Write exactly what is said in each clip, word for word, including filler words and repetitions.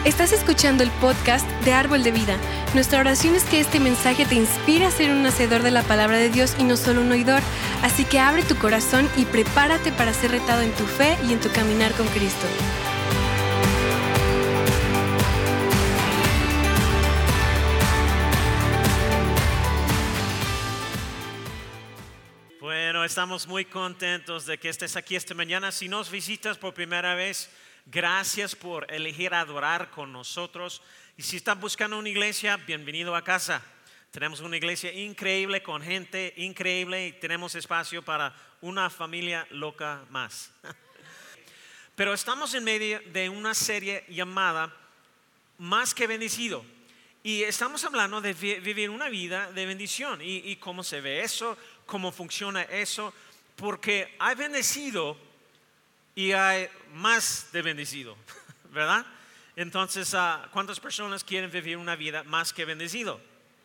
Estás escuchando el podcast de Árbol de Vida. Nuestra oración es que este mensaje te inspire a ser un hacedor de la palabra de Dios y no solo un oidor. Así que abre tu corazón y prepárate para ser retado en tu fe y en tu caminar con Cristo. Bueno, estamos muy contentos de que estés aquí esta mañana. Si nos visitas por primera vez, gracias por elegir adorar con nosotros. Y si estás buscando una iglesia, bienvenido a casa. Tenemos una iglesia increíble, con gente increíble, y tenemos espacio para una familia loca más. Pero estamos en medio de una serie llamada Más que Bendecido. Y estamos hablando de vi- vivir una vida de bendición. Y, y cómo se ve eso, cómo funciona eso. Porque hay bendecido y hay más de bendecido, ¿verdad? Entonces, uh, ¿cuántas personas quieren vivir una vida más que bendecido?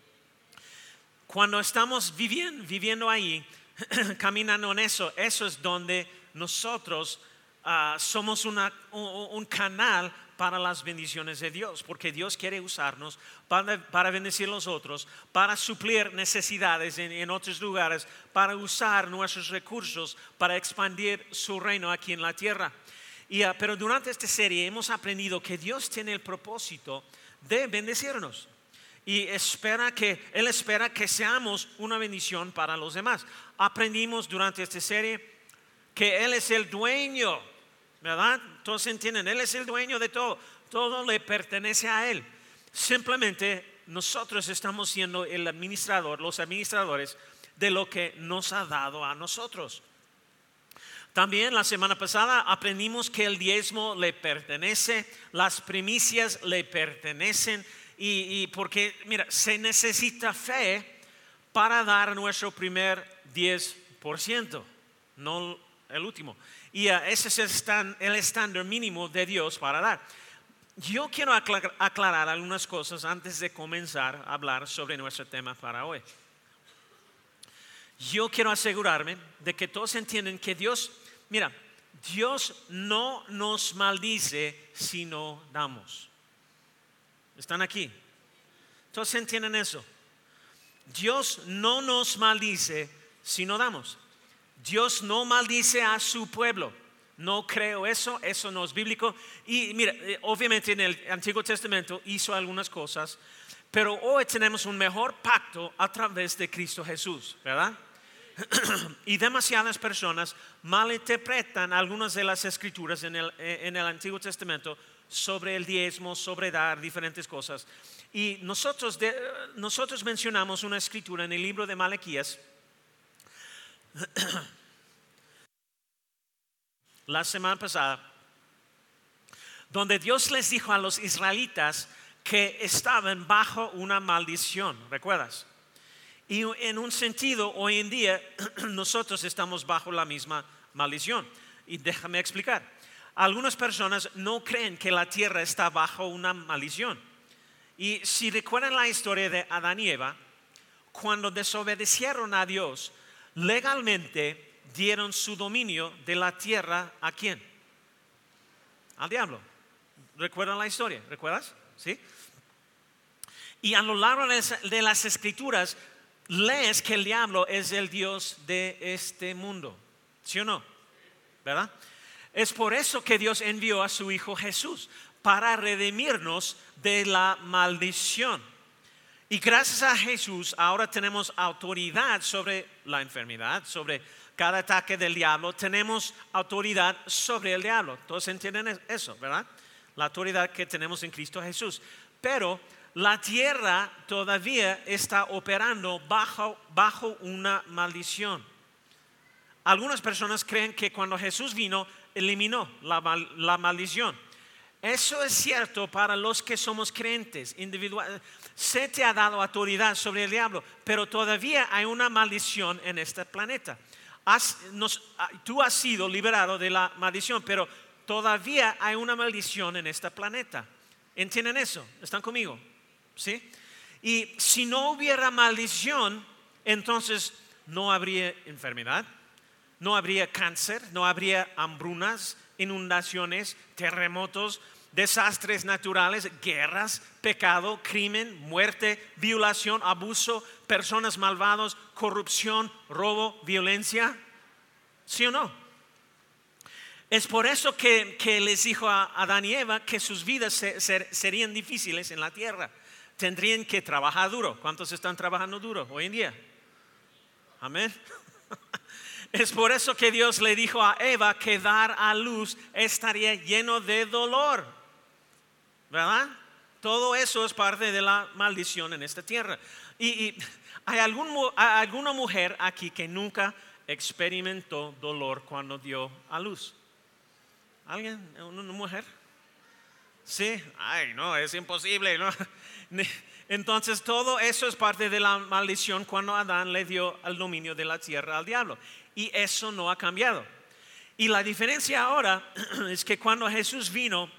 Cuando estamos viviendo, viviendo ahí, caminando en eso, eso es donde nosotros uh, somos una, un, un canal para las bendiciones de Dios, porque Dios quiere usarnos para, para bendecir a los otros, para suplir necesidades en, en otros lugares, para usar nuestros recursos, para expandir su reino aquí en la tierra. Y, uh, pero durante esta serie hemos aprendido que Dios tiene el propósito de bendecirnos. Y espera que, Él espera que seamos una bendición para los demás. Aprendimos durante esta serie que Él es el dueño, ¿verdad? Todos entienden, Él es el dueño de todo. Todo le pertenece a Él. Simplemente nosotros estamos siendo el administrador, los administradores de lo que nos ha dado a nosotros. También la semana pasada aprendimos que el diezmo le pertenece, las primicias le pertenecen. Y, y porque, mira, se necesita fe para dar nuestro primer diez por ciento, no el último. Y uh, ese es el, stand, el estándar mínimo de Dios para dar. Yo quiero aclarar, aclarar algunas cosas antes de comenzar a hablar sobre nuestro tema para hoy. Yo quiero asegurarme de que todos entienden que Dios, mira, Dios no nos maldice si no damos. ¿Están aquí? Todos entienden eso. Dios no nos maldice si no damos. Dios no maldice a su pueblo. No creo eso, eso no es bíblico. Y mira, obviamente en el Antiguo Testamento hizo algunas cosas, pero hoy tenemos un mejor pacto a través de Cristo Jesús, ¿verdad? Y demasiadas personas malinterpretan algunas de las escrituras en el, en el Antiguo Testamento sobre el diezmo, sobre dar diferentes cosas. Y nosotros, de, nosotros mencionamos una escritura en el libro de Malaquías la semana pasada, donde Dios les dijo a los israelitas que estaban bajo una maldición, ¿recuerdas? Y en un sentido, hoy en día, nosotros estamos bajo la misma maldición. Y déjame explicar. Algunas personas no creen que la tierra está bajo una maldición. Y si recuerdan la historia de Adán y Eva, cuando desobedecieron a Dios, legalmente dieron su dominio de la tierra ¿a quién? Al diablo. ¿Recuerdan la historia? ¿Recuerdas? ¿Sí? Y a lo largo de las escrituras lees que el diablo es el Dios de este mundo. ¿Sí o no? ¿Verdad? Es por eso que Dios envió a su Hijo Jesús, para redimirnos de la maldición. Y gracias a Jesús ahora tenemos autoridad sobre la enfermedad, sobre cada ataque del diablo. Tenemos autoridad sobre el diablo. Todos entienden eso, ¿verdad? La autoridad que tenemos en Cristo Jesús. Pero la tierra todavía está operando bajo, bajo una maldición. Algunas personas creen que cuando Jesús vino, eliminó la, mal, la maldición. Eso es cierto para los que somos creyentes individuales. Se te ha dado autoridad sobre el diablo, pero todavía hay una maldición en este planeta. Has, nos, tú has sido liberado de la maldición, pero todavía hay una maldición en este planeta. ¿Entienden eso? ¿Están conmigo? ¿Sí? Y si no hubiera maldición, entonces no habría enfermedad, no habría cáncer, no habría hambrunas, inundaciones, terremotos, desastres naturales, guerras, pecado, crimen, muerte, violación, abuso, personas malvadas, corrupción, robo, violencia. ¿Sí o no? Es por eso que, que les dijo a Adán y Eva que sus vidas se, ser, serían difíciles en la tierra. Tendrían que trabajar duro. ¿Cuántos están trabajando duro hoy en día? Amén. Es por eso que Dios le dijo a Eva que dar a luz estaría lleno de dolor. ¿Verdad? Todo eso es parte de la maldición en esta tierra. Y, y hay, algún, hay alguna mujer aquí que nunca experimentó dolor cuando dio a luz. ¿Alguien? ¿Una mujer? Sí. Ay, no, es imposible, ¿no? Entonces todo eso es parte de la maldición cuando Adán le dio el dominio de la tierra al diablo. Y eso no ha cambiado. Y la diferencia ahora es que cuando Jesús vino,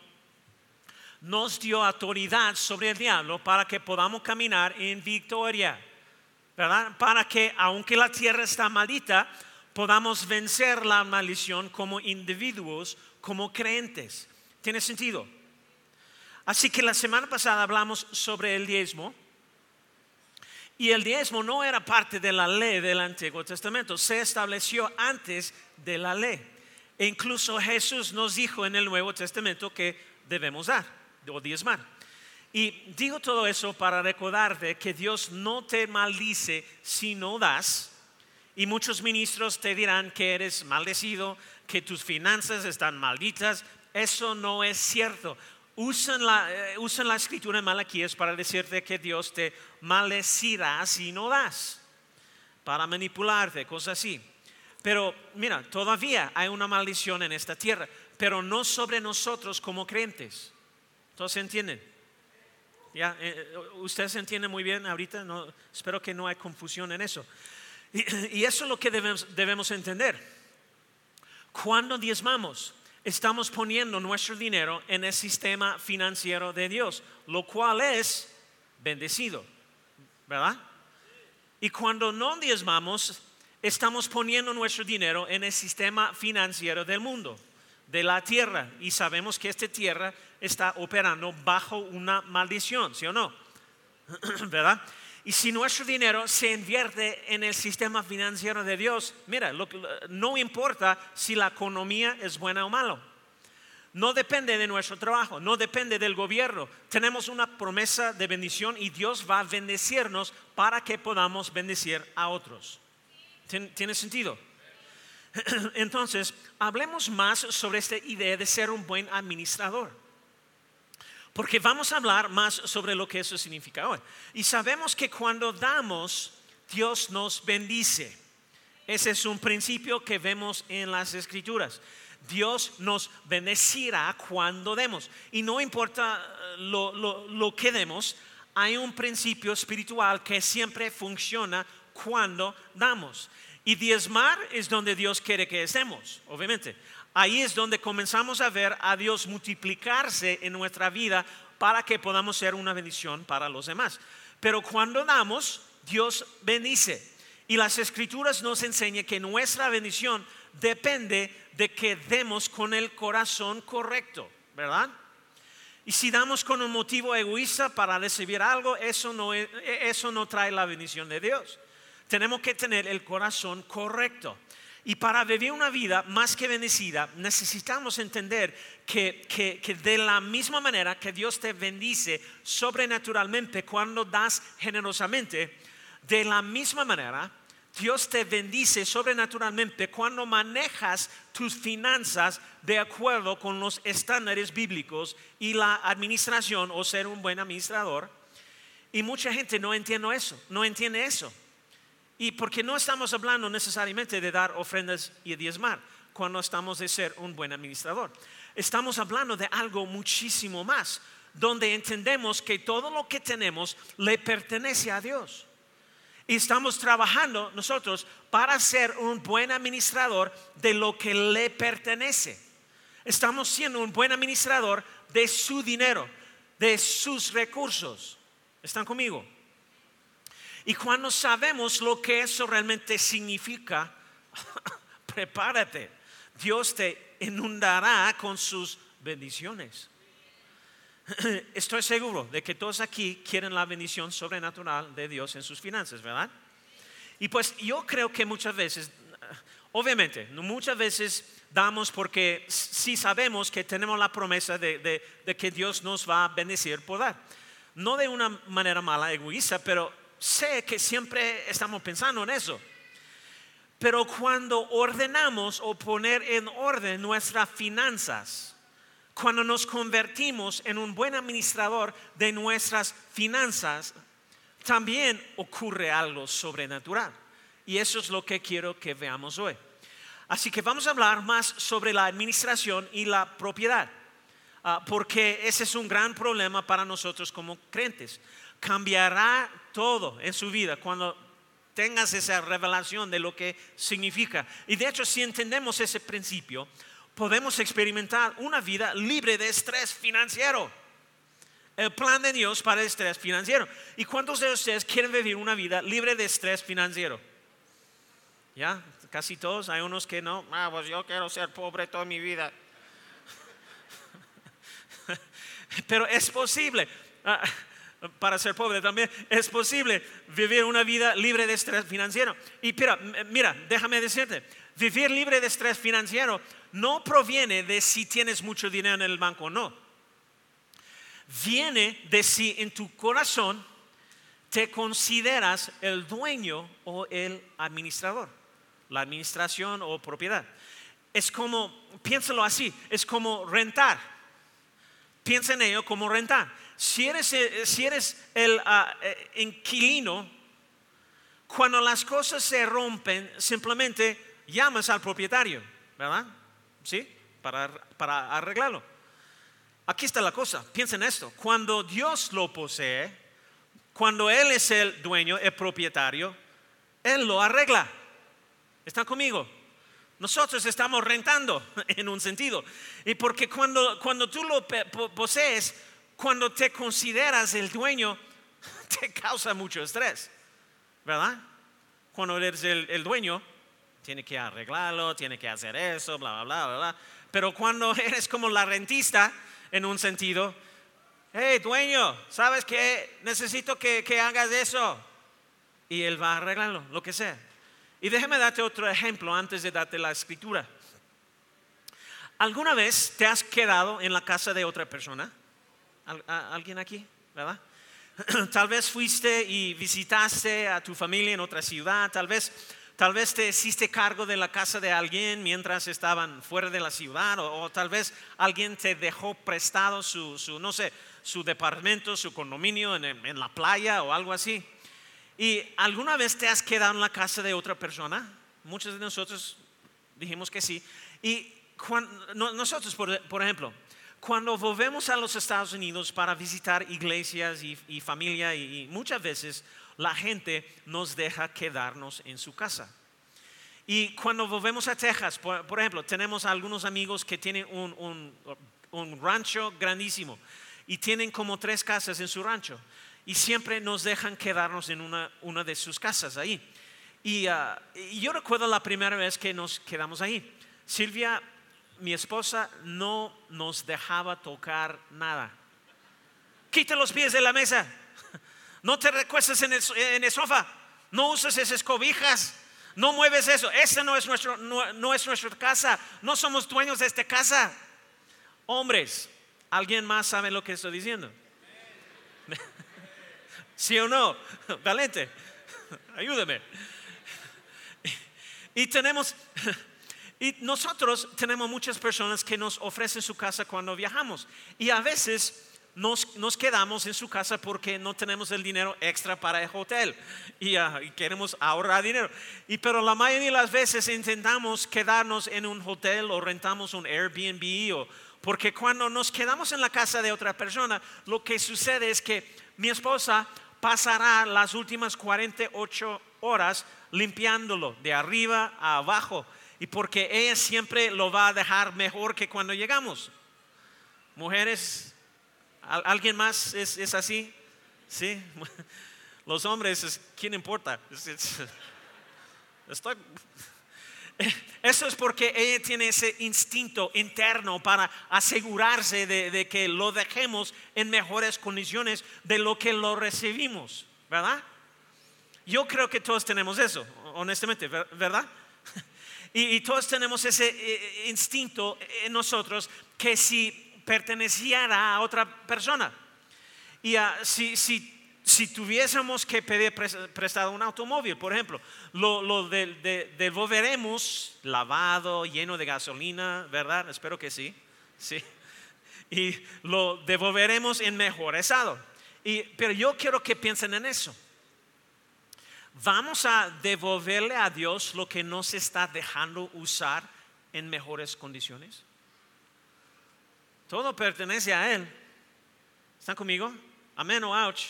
nos dio autoridad sobre el diablo para que podamos caminar en victoria, ¿verdad? Para que aunque la tierra está maldita, podamos vencer la maldición como individuos, como creyentes. ¿Tiene sentido? Así que la semana pasada hablamos sobre el diezmo. Y el diezmo no era parte de la ley del Antiguo Testamento, se estableció antes de la ley. E incluso Jesús nos dijo en el Nuevo Testamento que debemos dar o diezmar. Y digo todo eso para recordarte que Dios no te maldice si no das. Y muchos ministros te dirán que eres maldecido, que tus finanzas están malditas. Eso no es cierto. Usan la, uh, usan la escritura en Malaquías para decirte que Dios te maldecirá si no das, para manipularte, cosas así. Pero mira, todavía hay una maldición en esta tierra, pero no sobre nosotros como creyentes. ¿Todos entienden? ¿Ya? Eh, ¿Ustedes entienden muy bien ahorita? No, espero que no hay confusión en eso. Y, y eso es lo que debemos, debemos entender. Cuando diezmamos, estamos poniendo nuestro dinero en el sistema financiero de Dios, lo cual es bendecido, ¿verdad? Y cuando no diezmamos, estamos poniendo nuestro dinero en el sistema financiero del mundo, de la tierra. Y sabemos que esta tierra está operando bajo una maldición, ¿sí o no? ¿Verdad? Y si nuestro dinero se invierte en el sistema financiero de Dios, mira, lo, no importa si la economía es buena o mala. No depende de nuestro trabajo, no depende del gobierno. Tenemos una promesa de bendición y Dios va a bendecirnos para que podamos bendecir a otros. ¿Tiene sentido? Entonces, hablemos más sobre esta idea de ser un buen administrador. Porque vamos a hablar más sobre lo que eso significa hoy. Y sabemos que cuando damos, Dios nos bendice. Ese es un principio que vemos en las Escrituras. Dios nos bendecirá cuando demos. Y no importa lo, lo, lo que demos, hay un principio espiritual que siempre funciona cuando damos. Y diezmar es donde Dios quiere que estemos, obviamente. Ahí es donde comenzamos a ver a Dios multiplicarse en nuestra vida para que podamos ser una bendición para los demás. Pero cuando damos, Dios bendice. Y las Escrituras nos enseñan que nuestra bendición depende de que demos con el corazón correcto, ¿verdad? Y si damos con un motivo egoísta para recibir algo, eso no, es, eso no trae la bendición de Dios. Tenemos que tener el corazón correcto. Y para vivir una vida más que bendecida, necesitamos entender que, que, que de la misma manera que Dios te bendice sobrenaturalmente cuando das generosamente, de la misma manera Dios te bendice sobrenaturalmente cuando manejas tus finanzas de acuerdo con los estándares bíblicos y la administración o ser un buen administrador. Y mucha gente no entiende eso, no entiende eso. Y porque no estamos hablando necesariamente de dar ofrendas y diezmar cuando estamos de ser un buen administrador. Estamos hablando de algo muchísimo más, donde entendemos que todo lo que tenemos le pertenece a Dios. Y estamos trabajando nosotros para ser un buen administrador de lo que le pertenece. Estamos siendo un buen administrador de su dinero, de sus recursos. ¿Están conmigo? Y cuando sabemos lo que eso realmente significa, prepárate. Dios te inundará con sus bendiciones. estoy seguro de que todos aquí quieren la bendición sobrenatural de Dios en sus finanzas, ¿verdad? Y pues yo creo que muchas veces, obviamente, muchas veces damos porque sí sabemos que tenemos la promesa de, de, de que Dios nos va a bendecir por dar. No de una manera mala, egoísta, pero sé que siempre estamos pensando en eso. Pero cuando ordenamos o poner en orden nuestras finanzas, cuando nos convertimos en un buen administrador de nuestras finanzas, también ocurre algo sobrenatural. Y eso es lo que quiero que veamos hoy. Así que vamos a hablar más sobre la administración y la propiedad, uh, porque ese es un gran problema para nosotros como creyentes. Cambiará todo en su vida cuando tengas esa revelación de lo que significa. Y de hecho, si entendemos ese principio, podemos experimentar una vida libre de estrés financiero. El plan de Dios para el estrés financiero. ¿Y cuántos de ustedes quieren vivir una vida libre de estrés financiero? ¿Ya? Casi todos. Hay unos que no. Ah, pues yo quiero ser pobre toda mi vida. Pero es posible. Ah, para ser pobre también es posible vivir una vida libre de estrés financiero. Y mira, mira, déjame decirte, vivir libre de estrés financiero no proviene de si tienes mucho dinero en el banco o no. Viene de si en tu corazón te consideras el dueño o el administrador, la administración o propiedad. Es como, piénsalo así, es como rentar. Piensa en ello como rentar. Si eres, si eres el uh, inquilino, cuando las cosas se rompen, simplemente llamas al propietario, ¿verdad? ¿Sí? Para, para arreglarlo. Aquí está la cosa, piensa en esto. Cuando Dios lo posee, cuando Él es el dueño, el propietario, Él lo arregla. ¿Están conmigo? Nosotros estamos rentando en un sentido. Y porque cuando, cuando tú lo posees, cuando te consideras el dueño, te causa mucho estrés, ¿verdad? Cuando eres el, el dueño, tiene que arreglarlo, tiene que hacer eso, bla, bla, bla, bla, bla. Pero cuando eres como la rentista, en un sentido, hey, dueño, ¿sabes qué? Necesito que, que hagas eso. Y él va a arreglarlo, lo que sea. Y déjame darte otro ejemplo antes de darte la escritura. ¿Alguna vez te has quedado en la casa de otra persona? ¿Alguien aquí? ¿Verdad? Tal vez fuiste y visitaste a tu familia en otra ciudad. Tal vez, tal vez te hiciste cargo de la casa de alguien mientras estaban fuera de la ciudad. O, o tal vez alguien te dejó prestado su, su, no sé, su departamento, su condominio en, en la playa o algo así. ¿Y alguna vez te has quedado en la casa de otra persona? Muchos de nosotros dijimos que sí. Y cuando, nosotros, por, por ejemplo, cuando volvemos a los Estados Unidos para visitar iglesias y, y familia, y, y muchas veces la gente nos deja quedarnos en su casa. Y cuando volvemos a Texas, por, por ejemplo, tenemos algunos amigos que tienen un, un, un rancho grandísimo y tienen como tres casas en su rancho. Y siempre nos dejan quedarnos en una, una de sus casas ahí. Y, uh, y yo recuerdo la primera vez que nos quedamos ahí. Silvia, mi esposa, no nos dejaba tocar nada. Quita los pies de la mesa. No te recuestes en el, en el sofá. No uses esas cobijas. No mueves eso. Esta no es, nuestro, no, no es nuestra casa. No somos dueños de esta casa. Hombres, ¿alguien más sabe lo que estoy diciendo? ¿Sí o no? Valente, ayúdame. Y tenemos, y nosotros tenemos muchas personas que nos ofrecen su casa cuando viajamos. Y a veces nos, nos quedamos en su casa porque no tenemos el dinero extra para el hotel. Y, uh, y queremos ahorrar dinero. Y, pero la mayoría de las veces intentamos quedarnos en un hotel o rentamos un Airbnb. O, porque cuando nos quedamos en la casa de otra persona, lo que sucede es que mi esposa pasará las últimas cuarenta y ocho horas limpiándolo de arriba a abajo, y porque ella siempre lo va a dejar mejor que cuando llegamos. Mujeres, ¿alguien más es, es así? Sí. Los hombres, ¿quién importa? Estoy... Eso es porque ella tiene ese instinto interno para asegurarse de, de que lo dejemos en mejores condiciones de lo que lo recibimos, ¿verdad? Yo creo que todos tenemos eso, honestamente, ¿verdad? Y, y todos tenemos ese eh, instinto en nosotros que si perteneciera a otra persona. Y uh, si, si, si tuviésemos que pedir prestado un automóvil, por ejemplo, lo, lo de, de, devolveremos lavado, lleno de gasolina, ¿verdad? Espero que sí, sí. Y lo devolveremos en mejor estado. Y, pero yo quiero que piensen en eso. ¿Vamos a devolverle a Dios lo que no se está dejando usar en mejores condiciones? Todo pertenece a Él. ¿Están conmigo? Amén o ouch.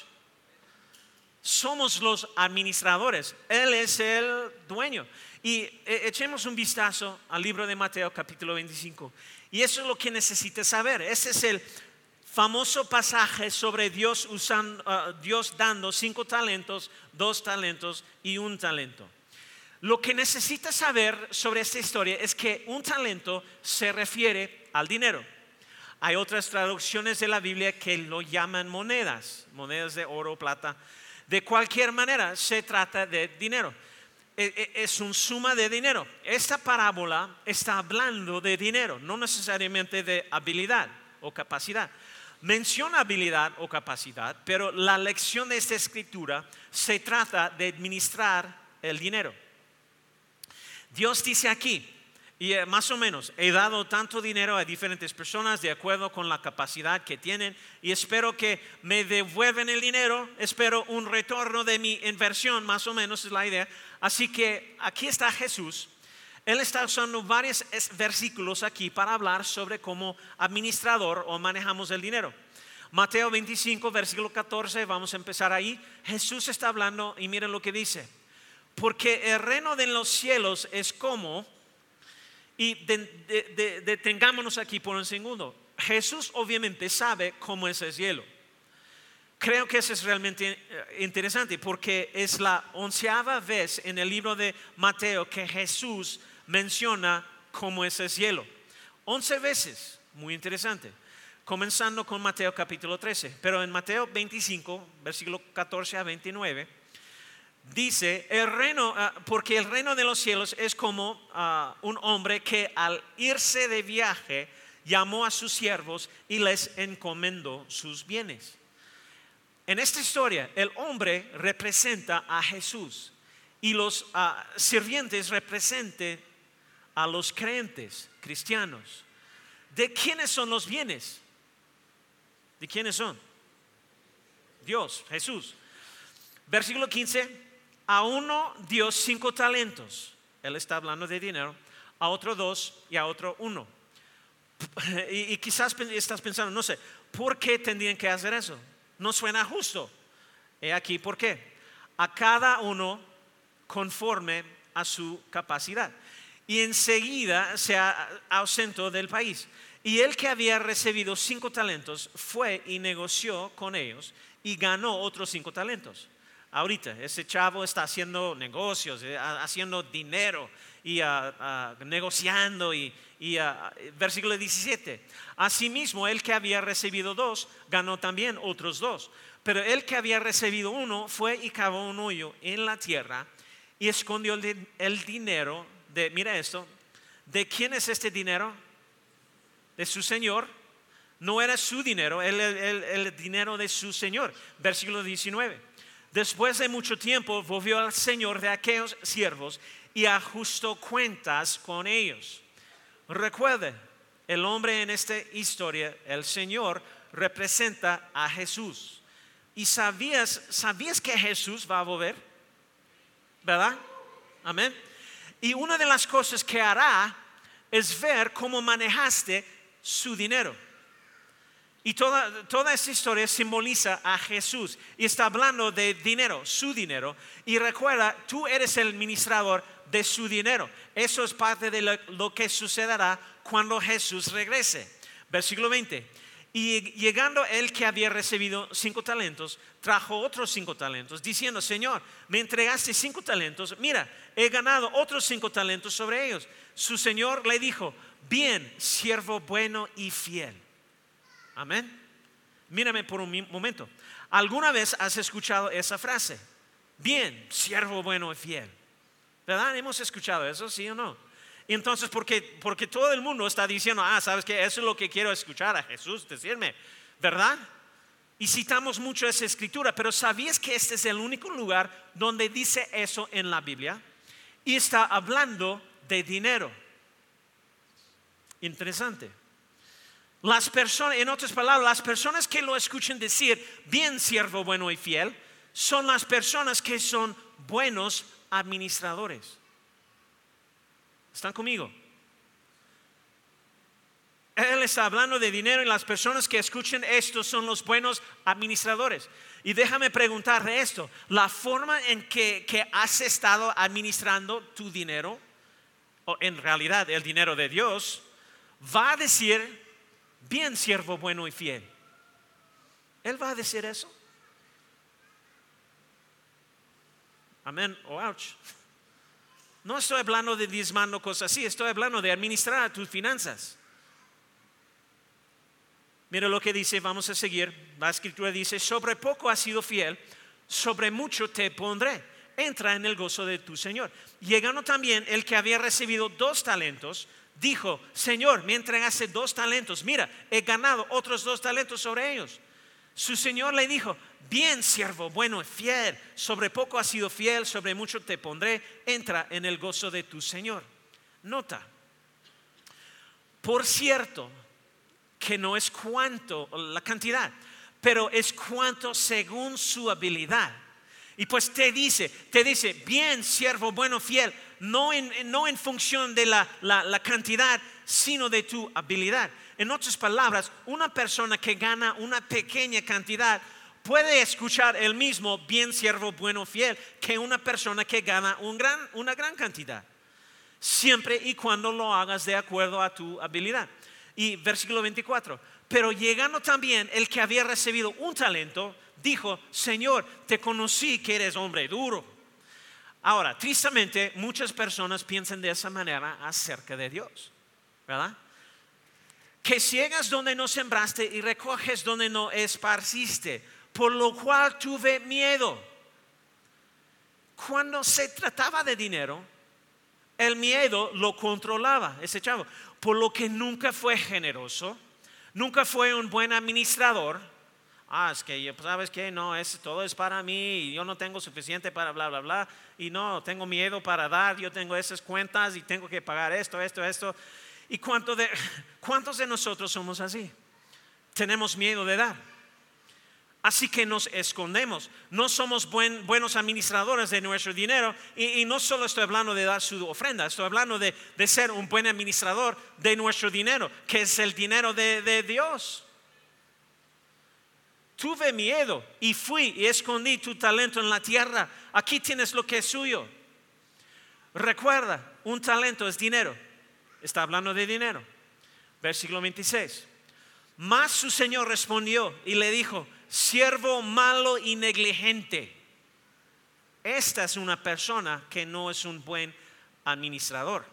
Somos los administradores. Él es el dueño. Y echemos un vistazo al libro de Mateo capítulo veinticinco. Y eso es lo que necesitas saber. Ese es el famoso pasaje sobre Dios, usando, uh, Dios dando cinco talentos, dos talentos y un talento. Lo que necesitas saber sobre esta historia es que un talento se refiere al dinero. Hay otras traducciones de la Biblia que lo llaman monedas, monedas de oro, plata. De cualquier manera, se trata de dinero. Es una suma de dinero. Esta parábola está hablando de dinero, no necesariamente de habilidad o capacidad. Menciona habilidad o capacidad, pero la lección de esta escritura se trata de administrar el dinero. Dios dice aquí, y más o menos, he dado tanto dinero a diferentes personas de acuerdo con la capacidad que tienen y espero que me devuelvan el dinero, espero un retorno de mi inversión, más o menos es la idea. Así que aquí está Jesús. Él está usando varios versículos aquí para hablar sobre cómo administrador o manejamos el dinero. Mateo veinticinco, versículo catorce, vamos a empezar ahí. Jesús está hablando y miren lo que dice. Porque el reino de los cielos es como, y de, de, de, detengámonos aquí por un segundo. Jesús obviamente sabe cómo es el cielo. Creo que eso es realmente interesante porque es la onceava vez en el libro de Mateo que Jesús menciona cómo es el cielo. Once veces, muy interesante. Comenzando con Mateo capítulo trece. Pero en Mateo veinticinco, versículo catorce a veintinueve, dice, el reino, uh, porque el reino de los cielos es como uh, un hombre que al irse de viaje llamó a sus siervos y les encomendó sus bienes. En esta historia, el hombre representa a Jesús y los uh, sirvientes representan a los creyentes cristianos. ¿De quiénes son los bienes? ¿De quiénes son? Dios, Jesús. Versículo quince, a uno dio cinco talentos. Él está hablando de dinero. A otro dos y a otro uno. Y, y quizás estás pensando, no sé, ¿por qué tendrían que hacer eso? No suena justo. He aquí por qué. A cada uno conforme a su capacidad. Y enseguida se ausentó del país. Y el que había recibido cinco talentos fue y negoció con ellos y ganó otros cinco talentos. Ahorita ese chavo está haciendo negocios, eh, haciendo dinero y uh, uh, negociando y, y uh, versículo diecisiete. Asimismo el que había recibido dos ganó también otros dos. Pero el que había recibido uno fue y cavó un hoyo en la tierra y escondió el, el dinero de, mira esto, ¿de quién es este dinero? De su señor. No era su dinero, el, el, el dinero de su señor. Versículo diecinueve. Después de mucho tiempo volvió al señor de aquellos siervos y ajustó cuentas con ellos. Recuerde, el hombre en esta historia, el Señor, representa a Jesús. ¿Y sabías, sabías que Jesús va a volver? ¿Verdad? Amén. Y una de las cosas que hará es ver cómo manejaste su dinero. Y toda, toda esta historia simboliza a Jesús y está hablando de dinero, su dinero. Y recuerda, tú eres el administrador de su dinero. Eso es parte de lo, lo que sucederá cuando Jesús regrese. Versículo veinte. Y llegando el que había recibido cinco talentos, trajo otros cinco talentos, diciendo: Señor, me entregaste cinco talentos, mira, he ganado otros cinco talentos sobre ellos. Su señor le dijo: bien, siervo bueno y fiel. Amén. Mírame por un momento. ¿Alguna vez has escuchado esa frase? Bien, siervo bueno y fiel. ¿Verdad? ¿Hemos escuchado eso, sí o no? Entonces, porque, porque todo el mundo está diciendo: ah, ¿sabes qué? Eso es lo que quiero escuchar a Jesús decirme, ¿verdad? Y citamos mucho esa escritura, pero ¿sabías que este es el único lugar donde dice eso en la Biblia? Y está hablando de dinero. Interesante. Las personas, en otras palabras, las personas que lo escuchen decir: bien, siervo bueno y fiel, son las personas que son buenos administradores. ¿Están conmigo? Él está hablando de dinero y las personas que escuchen esto son los buenos administradores. Y déjame preguntarte esto: la forma en que, que has estado administrando tu dinero, o en realidad el dinero de Dios, va a decir: bien, siervo bueno y fiel. Él va a decir eso. Amén o ouch. No estoy hablando de diezmando cosas así, estoy hablando de administrar tus finanzas. Mira lo que dice, vamos a seguir. La escritura dice: sobre poco has sido fiel, sobre mucho te pondré. Entra en el gozo de tu Señor. Llegando también el que había recibido dos talentos, dijo: Señor, me entregaste dos talentos, mira, he ganado otros dos talentos sobre ellos. Su señor le dijo: bien, siervo bueno y fiel, sobre poco has sido fiel, sobre mucho te pondré, entra en el gozo de tu Señor. Nota, por cierto, que no es cuánto la cantidad, pero es cuánto según su habilidad. Y pues te dice, te dice, bien, siervo bueno, fiel, no en, no en función de la, la, la cantidad, sino de tu habilidad. En otras palabras, una persona que gana una pequeña cantidad puede escuchar el mismo bien, siervo bueno, fiel, que una persona que gana un gran, una gran cantidad, siempre y cuando lo hagas de acuerdo a tu habilidad. Y versículo veinticuatro: pero llegando también el que había recibido un talento, dijo: Señor, te conocí que eres hombre duro. Ahora, tristemente, muchas personas piensan de esa manera acerca de Dios, ¿verdad? Que ciegas donde no sembraste y recoges donde no esparciste, por lo cual tuve miedo. Cuando se trataba de dinero, el miedo lo controlaba ese chavo, por lo que nunca fue generoso, nunca fue un buen administrador. Ah, es que sabes que no, es, todo es para mí y yo no tengo suficiente para bla, bla, bla. Y no, tengo miedo para dar, yo tengo esas cuentas y tengo que pagar esto, esto, esto. ¿Y cuánto de, cuántos de nosotros somos así? Tenemos miedo de dar. Así que nos escondemos. No somos buen, buenos administradores de nuestro dinero. Y, y no solo estoy hablando de dar su ofrenda, estoy hablando de, de ser un buen administrador de nuestro dinero, que es el dinero de, de Dios. Tuve miedo y fui y escondí tu talento en la tierra. Aquí tienes lo que es suyo. Recuerda, un talento es dinero. Está hablando de dinero. Versículo veintiséis. Mas su señor respondió y le dijo: siervo malo y negligente. Esta es una persona que no es un buen administrador.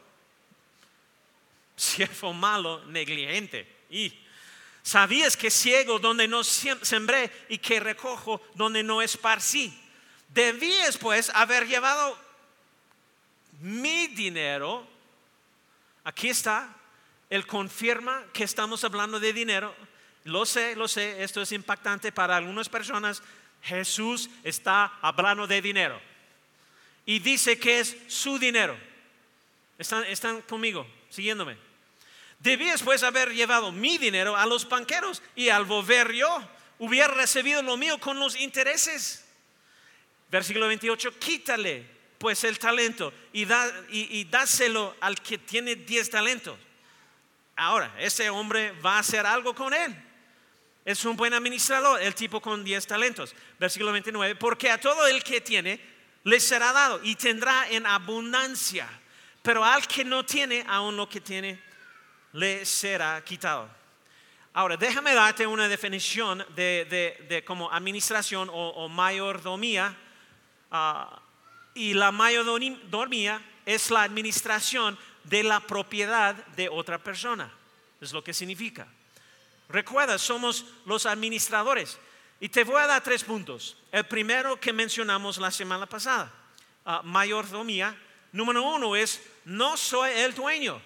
Siervo malo, negligente. Y ¿sabías que ciego donde no sembré y que recojo donde no esparcí? Debías pues haber llevado mi dinero. Aquí está, él confirma que estamos hablando de dinero. Lo sé, lo sé, esto es impactante para algunas personas. Jesús está hablando de dinero y dice que es su dinero. ¿Están, están conmigo, siguiéndome? Debías pues haber llevado mi dinero a los banqueros y al volver yo hubiera recibido lo mío con los intereses. Versículo veintiocho, quítale pues el talento y, da, y, y dáselo al que tiene diez talentos. Ahora, ese hombre va a hacer algo con él. Es un buen administrador, el tipo con diez talentos. Versículo veintinueve, porque a todo el que tiene le será dado y tendrá en abundancia, pero al que no tiene, aún lo que tiene le será quitado. Ahora, déjame darte una definición de, de, de como administración o, o mayordomía. Uh, y la mayordomía es la administración de la propiedad de otra persona. Es lo que significa. Recuerda, somos los administradores. Y te voy a dar tres puntos. El primero que mencionamos la semana pasada, uh, mayordomía. Número uno es, no soy el dueño.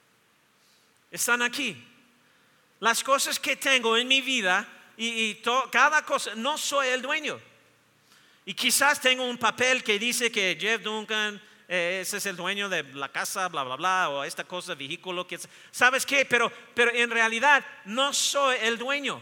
Están aquí. Las cosas que tengo en mi vida y, y to, cada cosa, no soy el dueño. Y quizás tengo un papel que dice que Jeff Duncan, eh, ese es el dueño de la casa, bla, bla, bla, o esta cosa, vehículo, que, ¿sabes qué? Pero, pero en realidad no soy el dueño.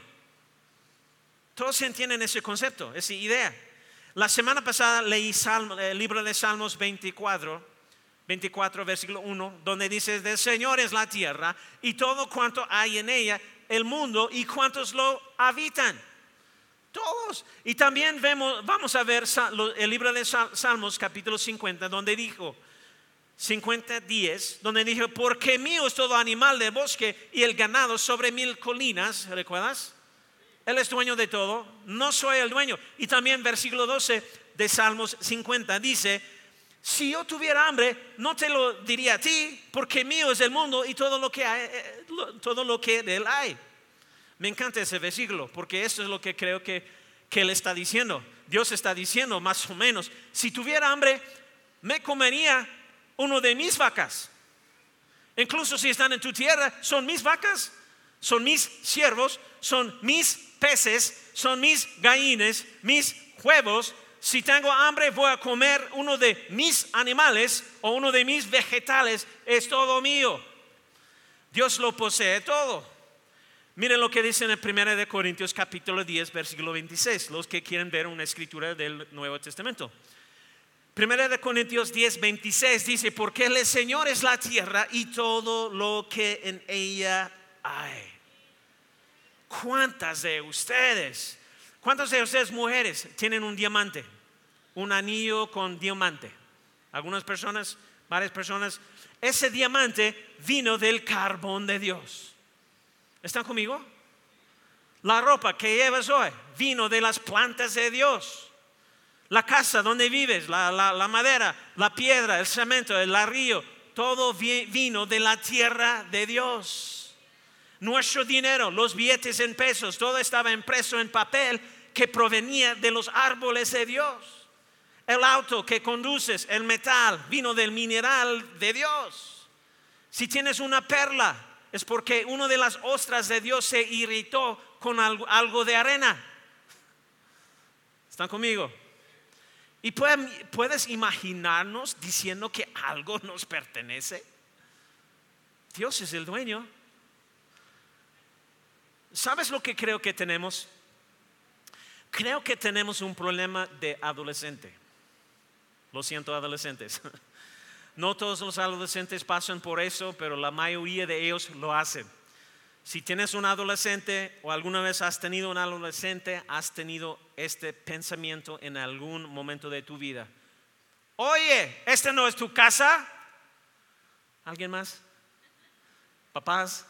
Todos entienden ese concepto, esa idea. La semana pasada leí Salmo, el libro de Salmos veinticuatro, veinticuatro, versículo uno, donde dice, del Señor es la tierra y todo cuanto hay en ella, el mundo y cuantos lo habitan. Todos. Y también vemos, vamos a ver el libro de Salmos, capítulo cincuenta, donde dijo, cincuenta, diez, donde dijo, porque mío es todo animal del bosque y el ganado sobre mil colinas, ¿recuerdas? Él es dueño de todo, no soy el dueño. Y también versículo doce de Salmos cincuenta dice, si yo tuviera hambre, no te lo diría a ti, porque mío es el mundo y todo lo que hay, todo lo que de él hay. Me encanta ese versículo, porque esto es lo que creo que, que él está diciendo. Dios está diciendo más o menos, si tuviera hambre, me comería uno de mis vacas. Incluso si están en tu tierra, son mis vacas, son mis siervos, son mis peces, son mis gallines, mis huevos. Si tengo hambre voy a comer uno de mis animales o uno de mis vegetales, es todo mío. Dios lo posee todo. Miren lo que dice en el primero de Corintios capítulo diez versículo veintiséis, los que quieren ver una escritura del Nuevo Testamento. primero de Corintios diez veintiséis dice, porque el Señor es la tierra y todo lo que en ella hay. ¿Cuántas de ustedes, cuántas de ustedes mujeres tienen un diamante? Un anillo con diamante. Algunas personas, varias personas. Ese diamante vino del carbón de Dios. ¿Están conmigo? La ropa que llevas hoy vino de las plantas de Dios. La casa donde vives, la, la, la madera, la piedra, el cemento, el ladrillo, todo vino de la tierra de Dios. Nuestro dinero, los billetes en pesos, todo estaba impreso en papel que provenía de los árboles de Dios. El auto que conduces, el metal, vino del mineral de Dios. Si tienes una perla, es porque una de las ostras de Dios se irritó con algo, algo de arena. ¿Están conmigo? ¿Y pueden, puedes imaginarnos diciendo que algo nos pertenece? Dios es el dueño. ¿Sabes lo que creo que tenemos? Creo que tenemos un problema de adolescente. Lo siento, adolescentes. No todos los adolescentes pasan por eso, pero la mayoría de ellos lo hacen. Si tienes un adolescente o alguna vez has tenido un adolescente, has tenido este pensamiento en algún momento de tu vida. Oye, ¿esta no es tu casa? ¿Alguien más? ¿Papás?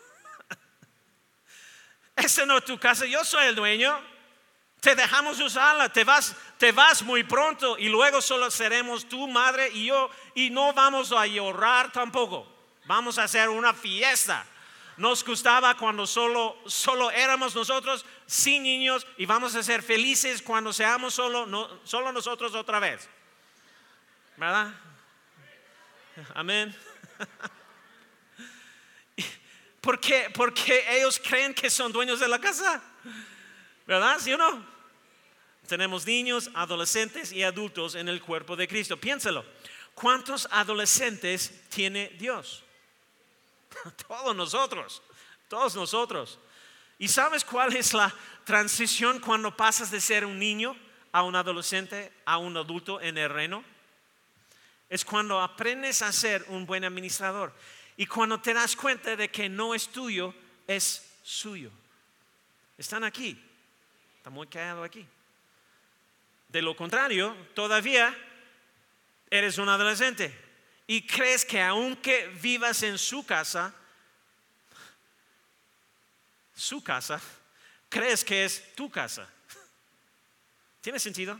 Esta no es tu casa, yo soy el dueño. Te dejamos usarla, te vas, te vas muy pronto y luego solo seremos tu madre y yo y no vamos a llorar tampoco. Vamos a hacer una fiesta. Nos gustaba cuando solo, solo éramos nosotros sin niños y vamos a ser felices cuando seamos solo, no, solo nosotros otra vez. ¿Verdad? Amén. ¿Por qué? Porque ellos creen que son dueños de la casa. ¿Verdad? ¿Sí o no? Tenemos niños, adolescentes y adultos en el cuerpo de Cristo. Piénsalo. ¿Cuántos adolescentes tiene Dios? Todos nosotros. Todos nosotros. ¿Y sabes cuál es la transición cuando pasas de ser un niño a un adolescente, a un adulto en el reino? Es cuando aprendes a ser un buen administrador. Y cuando te das cuenta de que no es tuyo, es suyo. Están aquí. Está muy callado aquí. De lo contrario, todavía eres un adolescente y crees que aunque vivas en su casa, su casa, crees que es tu casa. ¿Tiene sentido?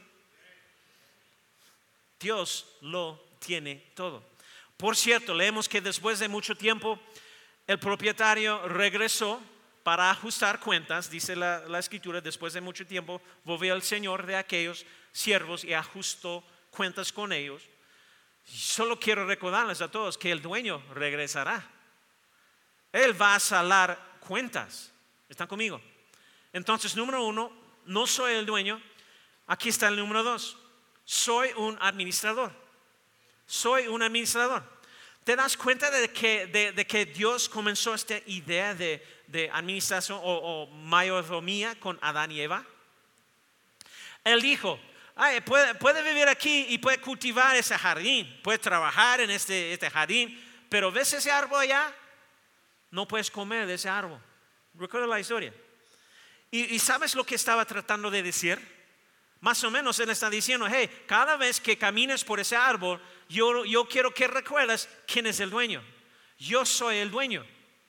Dios lo tiene todo. Por cierto, leemos que después de mucho tiempo el propietario regresó para ajustar cuentas. Dice la, la escritura, después de mucho tiempo volvió el Señor de aquellos siervos y ajustó cuentas con ellos. Solo quiero recordarles a todos que el dueño regresará. Él va a saldar cuentas. ¿Están conmigo? Entonces, número uno, no soy el dueño. Aquí está el número dos. Soy un administrador. Soy un administrador. ¿Te das cuenta de que, de, de que Dios comenzó esta idea de, de administración o, o mayordomía con Adán y Eva? Él dijo, Ay, puede, puede vivir aquí y puede cultivar ese jardín, puede trabajar en este, este jardín, pero ¿ves ese árbol allá? No puedes comer de ese árbol. Recuerda la historia. ¿Y, y sabes lo que estaba tratando de decir? Más o menos él está diciendo, hey, cada vez que camines por ese árbol, yo, yo quiero que recuerdes quién es el dueño. Yo soy el dueño.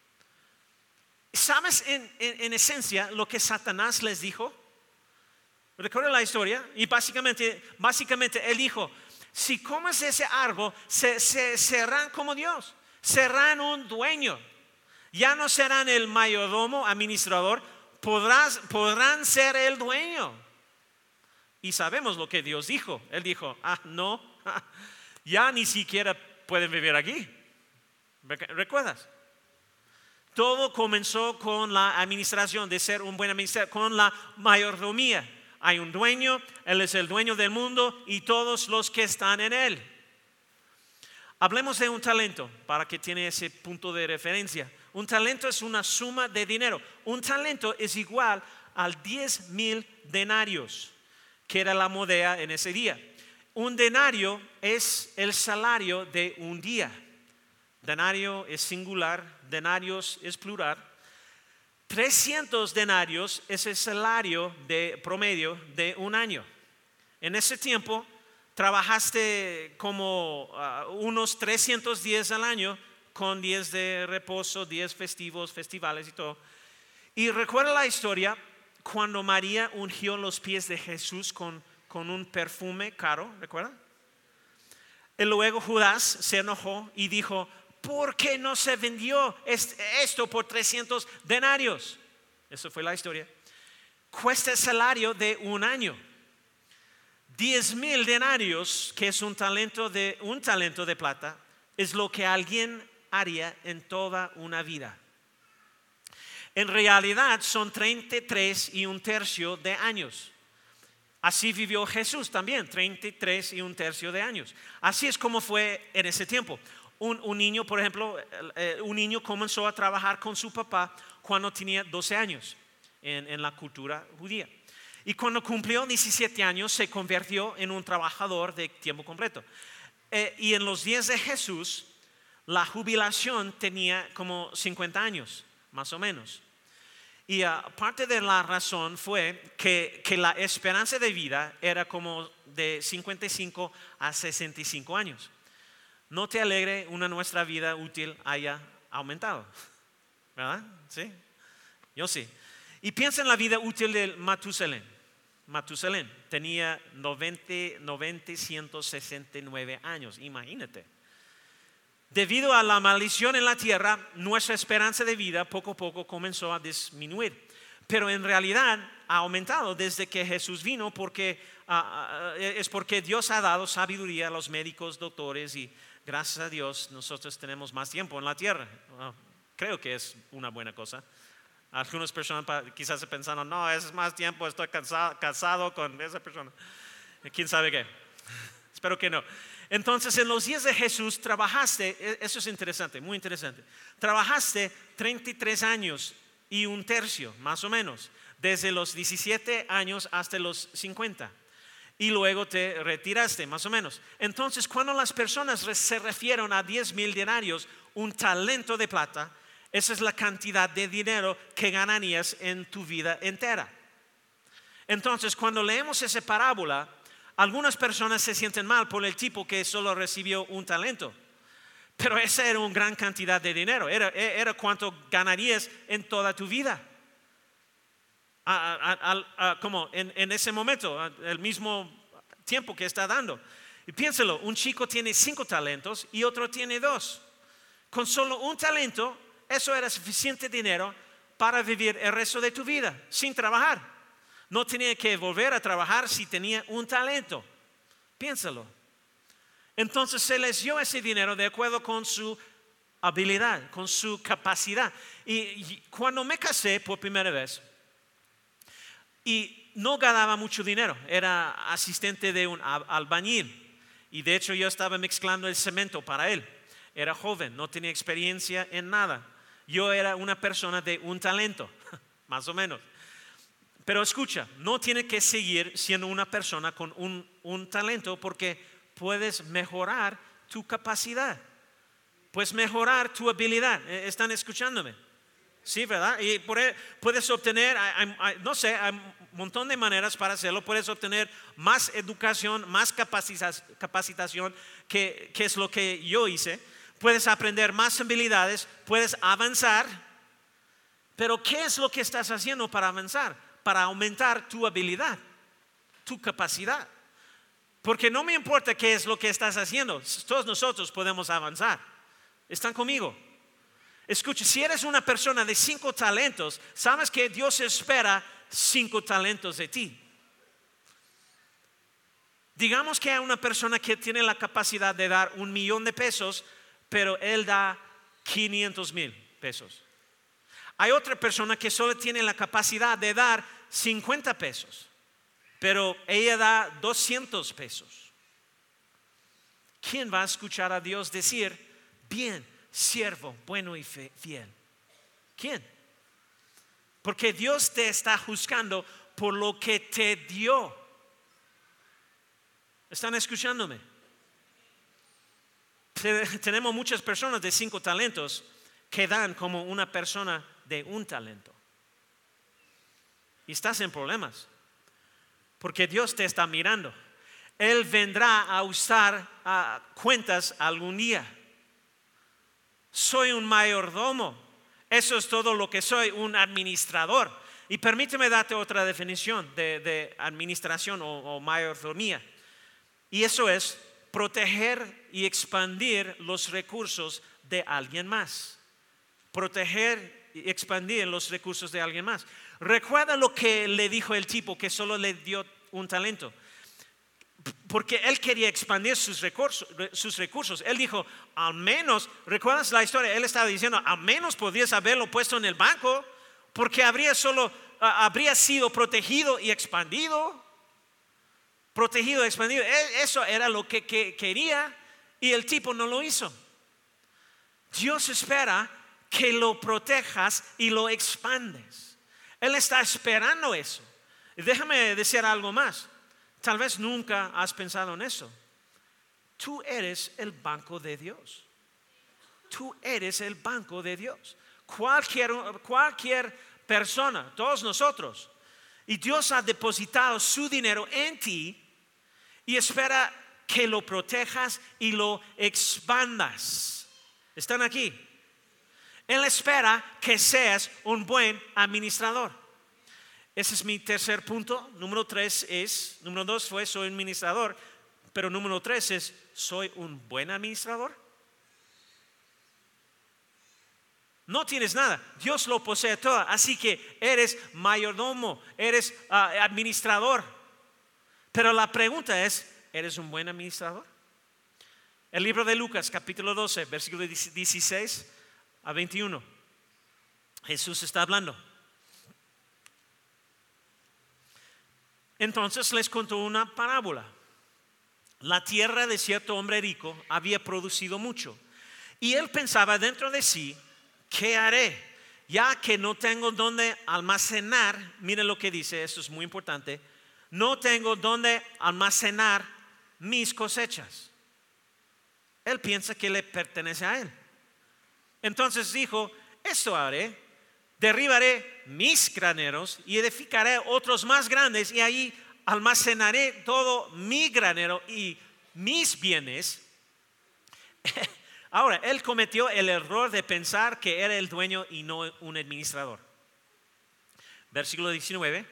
¿Sabes en, en, en esencia lo que Satanás les dijo? Recuerda la historia. Y básicamente, básicamente él dijo, si comes ese árbol, se, se, serán como Dios. Serán un dueño. Ya no serán el mayordomo, administrador, podrás, podrán ser el dueño. Y sabemos lo que Dios dijo. Él dijo, ah, no, ya ni siquiera pueden vivir aquí. ¿Recuerdas? Todo comenzó con la administración, de ser un buen administrador, con la mayordomía. Hay un dueño, Él es el dueño del mundo y todos los que están en Él. Hablemos de un talento para que tiene ese punto de referencia. Un talento es una suma de dinero. Un talento es igual a diez mil denarios, que era la moneda en ese día. Un denario es el salario de un día. Denario es singular, denarios es plural. trescientos denarios es el salario de promedio de un año. En ese tiempo trabajaste como uh, unos trescientos días al año, con días de reposo, días festivos, festivales y todo. Y recuerda la historia cuando María ungió los pies de Jesús con, con un perfume caro, ¿recuerda? Y luego Judas se enojó y dijo, ¿por qué no se vendió esto por trescientos denarios? Eso fue la historia. Cuesta el salario de un año. diez mil denarios, que es un talento de, un talento de plata, es lo que alguien haría en toda una vida. En realidad son treinta y tres y un tercio de años. Así vivió Jesús también, treinta y tres y un tercio de años. Así es como fue en ese tiempo. Un, un niño, por ejemplo, eh, un niño comenzó a trabajar con su papá cuando tenía doce años en, en la cultura judía. Y cuando cumplió diecisiete años se convirtió en un trabajador de tiempo completo. Eh, y en los días de Jesús, la jubilación tenía como cincuenta años, más o menos. Y uh, parte de la razón fue que, que la esperanza de vida era como de cincuenta y cinco a sesenta y cinco años. No te alegre una nuestra vida útil haya aumentado, ¿verdad? Sí, yo sí. Y piensa en la vida útil de Matusalén. Matusalén tenía noventa, noventa, ciento sesenta y nueve años, imagínate. Debido a la maldición en la tierra, nuestra esperanza de vida poco a poco comenzó a disminuir. Pero en realidad ha aumentado desde que Jesús vino, porque uh, uh, es porque Dios ha dado sabiduría a los médicos, doctores, y gracias a Dios nosotros tenemos más tiempo en la tierra. Uh, creo que es una buena cosa. Algunas personas quizás se pensaron, no, es más tiempo, estoy casado, casado con esa persona. ¿Quién sabe qué? Espero que no. Entonces, en los días de Jesús trabajaste, eso es interesante, muy interesante. Trabajaste treinta y tres años y un tercio, más o menos, desde los diecisiete años hasta los cincuenta. Y luego te retiraste, más o menos. Entonces, cuando las personas se refieren a diez mil denarios, un talento de plata, esa es la cantidad de dinero que ganarías en tu vida entera. Entonces, cuando leemos esa parábola, algunas personas se sienten mal por el tipo que solo recibió un talento. Pero esa era una gran cantidad de dinero. Era, era cuánto ganarías en toda tu vida. a, a, a, a, como en, en ese momento, el mismo tiempo que está dando. Y piénselo, un chico tiene cinco talentos y otro tiene dos. Con solo un talento, eso era suficiente dinero para vivir el resto de tu vida sin trabajar. No tenía que volver a trabajar si tenía un talento. Piénsalo. Entonces se les dio ese dinero de acuerdo con su habilidad, con su capacidad. Y, y cuando me casé por primera vez, y no ganaba mucho dinero, era asistente de un albañil. Y de hecho yo estaba mezclando el cemento para él. Era joven, no tenía experiencia en nada. Yo era una persona de un talento, más o menos. Pero escucha, no tiene que seguir siendo una persona con un, un talento, porque puedes mejorar tu capacidad. Puedes mejorar tu habilidad. ¿Están escuchándome? Sí, ¿verdad? Y por él, puedes obtener, hay, hay, no sé, hay un montón de maneras para hacerlo. Puedes obtener más educación, más capacitación, que, que es lo que yo hice. Puedes aprender más habilidades, puedes avanzar. Pero ¿qué es lo que estás haciendo para avanzar? Para aumentar tu habilidad, tu capacidad. Porque no me importa qué es lo que estás haciendo, todos nosotros podemos avanzar. ¿Están conmigo? Escucha, si eres una persona de cinco talentos, sabes que Dios espera cinco talentos de ti. Digamos que hay una persona que tiene la capacidad de dar un millón de pesos, pero él da quinientos mil pesos. Hay otra persona que solo tiene la capacidad de dar cincuenta pesos, pero ella da doscientos pesos. ¿Quién va a escuchar a Dios decir, bien, siervo, bueno y fiel? ¿Quién? Porque Dios te está juzgando por lo que te dio. ¿Están escuchándome? Tenemos muchas personas de cinco talentos que dan como una persona de un talento. Y estás en problemas, porque Dios te está mirando. Él vendrá a usar uh, cuentas algún día. Soy un mayordomo. Eso es todo lo que soy, un administrador. Y permíteme darte otra definición de, de administración o, o mayordomía. Y eso es proteger y expandir los recursos de alguien más. Proteger y expandir los recursos de alguien más. Recuerda lo que le dijo el tipo que solo le dio un talento. Porque él quería expandir sus recursos, sus recursos. Él dijo, al menos, ¿recuerdas la historia? Él estaba diciendo, al menos podrías haberlo puesto en el banco, porque habría solo, uh, habría sido protegido y expandido. Protegido y expandido. Él, eso era lo que, que quería, y el tipo no lo hizo. Dios espera que lo protejas y lo expandes. Él está esperando eso. Y déjame decir algo más. Tal vez nunca has pensado en eso. Tú eres el banco de Dios. Tú eres el banco de Dios. Cualquier, cualquier persona, todos nosotros. Y Dios ha depositado su dinero en ti y espera que lo protejas y lo expandas. ¿Están aquí? Él espera que seas un buen administrador. Ese es mi tercer punto. Número tres es, número dos fue soy un administrador, pero número tres es soy un buen administrador. No tienes nada, Dios lo posee todo, así que eres mayordomo, eres uh, administrador. Pero la pregunta es, ¿eres un buen administrador? El libro de Lucas, capítulo doce, versículo dieciséis a veintiuno. Jesús está hablando. Entonces les contó una parábola. La tierra de cierto hombre rico había producido mucho, y él pensaba dentro de sí, ¿qué haré? Ya que no tengo donde almacenar. Miren lo que dice, esto es muy importante. No tengo donde almacenar mis cosechas. Él piensa que le pertenece a él. Entonces dijo, esto haré. Derribaré mis graneros y edificaré otros más grandes, y ahí almacenaré todo mi granero y mis bienes. Ahora, él cometió el error de pensar que era el dueño y no un administrador. versículo diecinueve.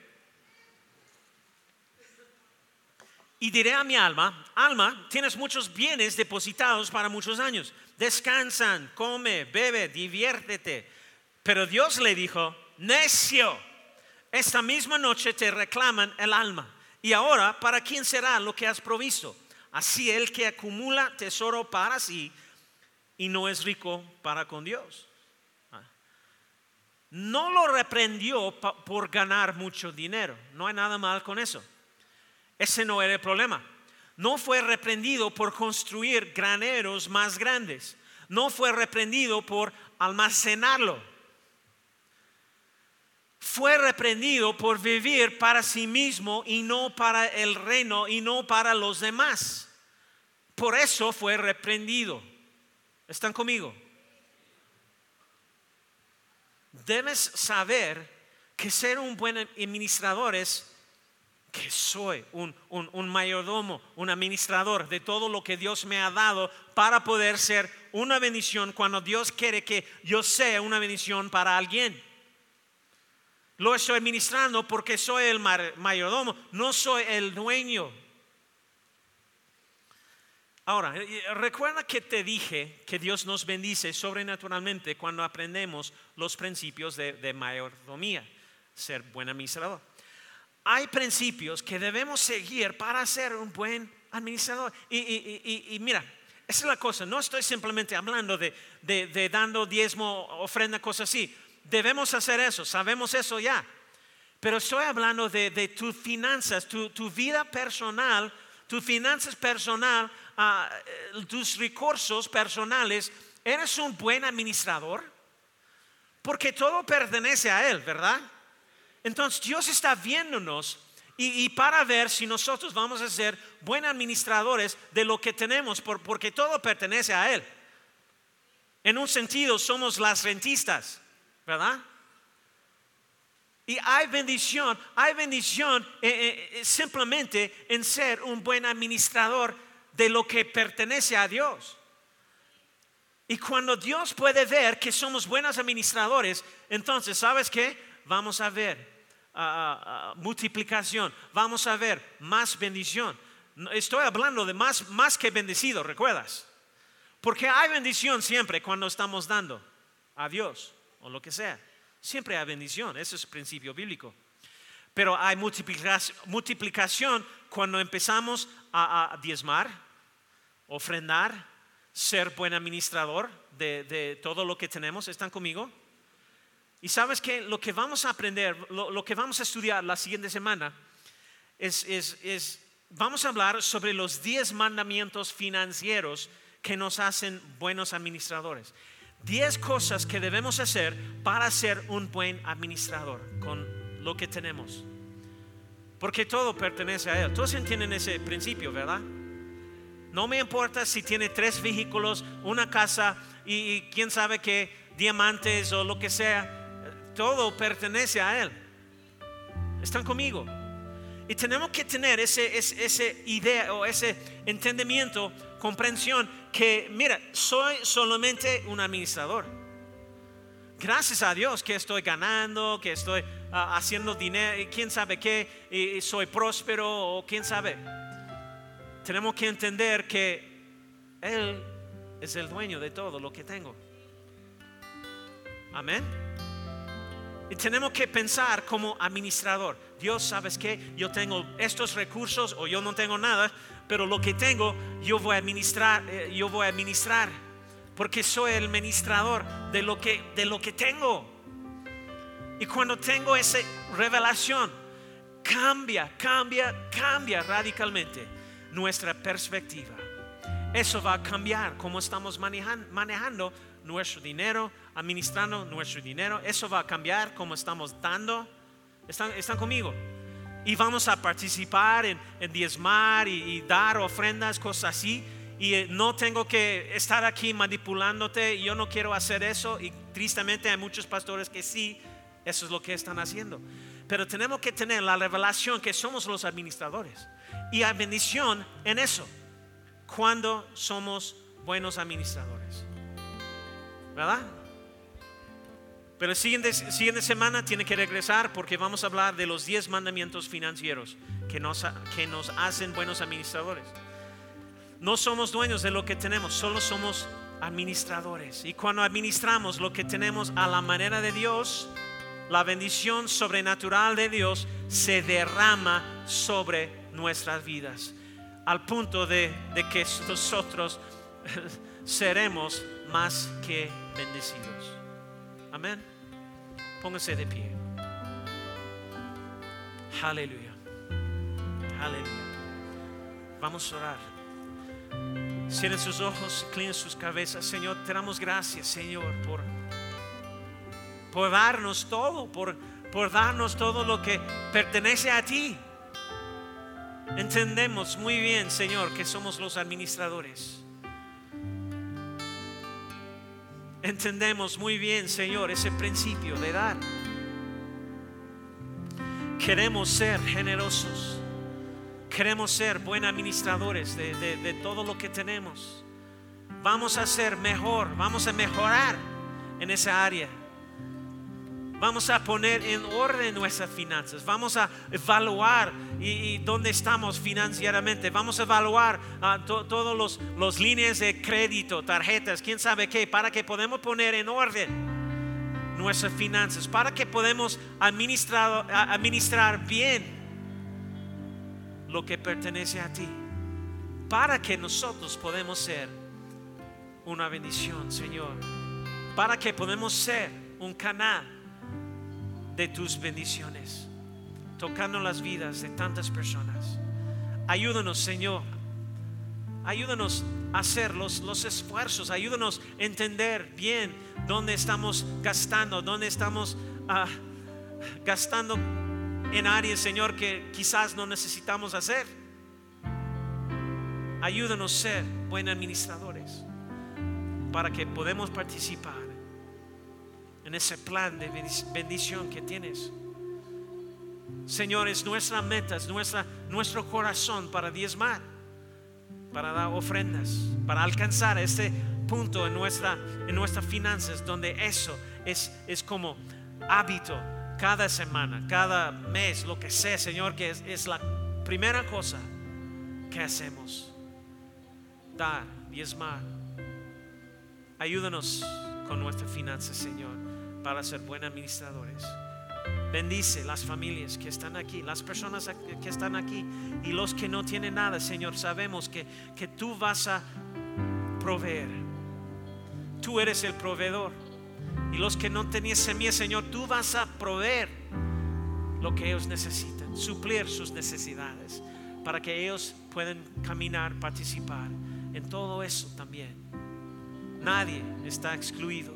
Y diré a mi alma, alma, tienes muchos bienes depositados para muchos años. Descansan, come, bebe, diviértete. Pero Dios le dijo, necio, esta misma noche te reclaman el alma. Y ahora, ¿para quién será lo que has provisto? Así el que acumula tesoro para sí y no es rico para con Dios. No lo reprendió por ganar mucho dinero. No hay nada mal con eso. Ese no era el problema. No fue reprendido por construir graneros más grandes. No fue reprendido por almacenarlo. Fue reprendido por vivir para sí mismo y no para el reino y no para los demás. Por eso fue reprendido. ¿Están conmigo? Debes saber que ser un buen administrador es que soy un, un, un mayordomo, un administrador de todo lo que Dios me ha dado para poder ser una bendición cuando Dios quiere que yo sea una bendición para alguien. Lo estoy administrando porque soy el mayordomo, no soy el dueño. Ahora, recuerda que te dije que Dios nos bendice sobrenaturalmente cuando aprendemos los principios de, de mayordomía, ser buen administrador. Hay principios que debemos seguir para ser un buen administrador. Y, y, y, y mira, esa es la cosa. No estoy simplemente hablando de, de, de dando diezmo, ofrenda, cosas así. Debemos hacer eso, sabemos eso ya. Pero estoy hablando de, de tus finanzas, tu, tu vida personal, tus finanzas personal, uh, tus recursos personales. ¿Eres un buen administrador? Porque todo pertenece a Él, ¿verdad? Entonces Dios está viéndonos y, y para ver si nosotros vamos a ser buenos administradores de lo que tenemos, por, porque todo pertenece a Él. En un sentido somos las rentistas, ¿verdad? Y hay bendición, hay bendición eh, eh, simplemente en ser un buen administrador de lo que pertenece a Dios. Y cuando Dios puede ver que somos buenos administradores, entonces, ¿sabes qué? Vamos a ver uh, uh, multiplicación, vamos a ver más bendición. Estoy hablando de más, más que bendecido, ¿recuerdas? Porque hay bendición siempre cuando estamos dando a Dios o lo que sea. Siempre hay bendición, ese es el principio bíblico. Pero hay multiplicación, multiplicación cuando empezamos a, a diezmar, ofrendar, ser buen administrador de, de todo lo que tenemos. ¿Están conmigo? Y sabes que lo que vamos a aprender, lo, lo que vamos a estudiar la siguiente semana es, es, es, vamos a hablar sobre los diez mandamientos financieros que nos hacen buenos administradores. Diez cosas que debemos hacer para ser un buen administrador con lo que tenemos. Porque todo pertenece a Él. Todos entienden ese principio, ¿verdad? No me importa si tiene tres vehículos, una casa y, y quién sabe qué, diamantes o lo que sea. Todo pertenece a Él. ¿Están conmigo? Y tenemos que tener ese, ese, ese idea o ese entendimiento, comprensión que, mira, soy solamente un administrador. Gracias a Dios que estoy ganando, que estoy uh, haciendo dinero, quién sabe qué, y, y soy próspero o quién sabe. Tenemos que entender que Él es el dueño de todo lo que tengo. Amén. Y tenemos que pensar como administrador. Dios, ¿sabes qué? Yo tengo estos recursos o yo no tengo nada, pero lo que tengo yo voy a administrar, eh, yo voy a administrar, porque soy el administrador de lo que de lo que tengo. Y cuando tengo esa revelación, cambia, cambia, cambia radicalmente nuestra perspectiva. Eso va a cambiar cómo estamos manejando, manejando nuestro dinero, administrando nuestro dinero. Eso va a cambiar cómo estamos dando. ¿Están, están conmigo? Y vamos a participar en, en diezmar y, y dar ofrendas, cosas así. Y eh, no tengo que estar aquí manipulándote. Yo no quiero hacer eso. Y tristemente hay muchos pastores que sí, eso es lo que están haciendo. Pero tenemos que tener la revelación que somos los administradores. Y hay bendición en eso cuando somos buenos administradores, ¿verdad? Pero la siguiente, siguiente semana tiene que regresar porque vamos a hablar de los diez mandamientos financieros que nos, que nos hacen buenos administradores. No somos dueños de lo que tenemos, solo somos administradores. Y cuando administramos lo que tenemos a la manera de Dios, la bendición sobrenatural de Dios se derrama sobre nuestras vidas, al punto de, de que nosotros seremos más que bendecidos. Amén. Póngase de pie. Aleluya. Aleluya. Vamos a orar. Cierren sus ojos, inclinen sus cabezas. Señor, te damos gracias, Señor, por, por darnos todo, por, por darnos todo lo que pertenece a ti. Entendemos muy bien, Señor, que somos los administradores. Entendemos muy bien, Señor, ese principio de dar. Queremos ser generosos. Queremos ser buenos administradores de, de, de todo lo que tenemos. Vamos a ser mejor, vamos a mejorar en esa área. Vamos a poner en orden nuestras finanzas. Vamos a evaluar y, y dónde estamos financieramente. Vamos a evaluar uh, to, todos los, los líneas de crédito, tarjetas, quién sabe qué, para que podamos poner en orden nuestras finanzas, para que podamos administrar, administrar bien lo que pertenece a ti, para que nosotros podamos ser una bendición, Señor, para que podamos ser un canal de tus bendiciones, tocando las vidas de tantas personas. Ayúdanos, Señor. Ayúdanos a hacer los, los esfuerzos. Ayúdanos a entender bien dónde estamos gastando, dónde estamos uh, gastando en áreas, Señor, que quizás no necesitamos hacer. Ayúdanos a ser buenos administradores para que podamos participar en ese plan de bendición que tienes. Señor, es nuestra meta, es nuestra, nuestro corazón para diezmar, para dar ofrendas, para alcanzar este punto en, nuestra, en nuestras finanzas, donde eso es, es como hábito cada semana, cada mes, lo que sea, Señor, que es, es la primera cosa que hacemos: dar, diezmar. Ayúdanos con nuestras finanzas, Señor, para ser buenos administradores. Bendice las familias que están aquí, las personas que están aquí y los que no tienen nada, Señor. Sabemos que, que tú vas a proveer. Tú eres el proveedor. Y los que no tenían semilla, Señor, tú vas a proveer lo que ellos necesitan, suplir sus necesidades, para que ellos puedan caminar, participar en todo eso también. Nadie está excluido.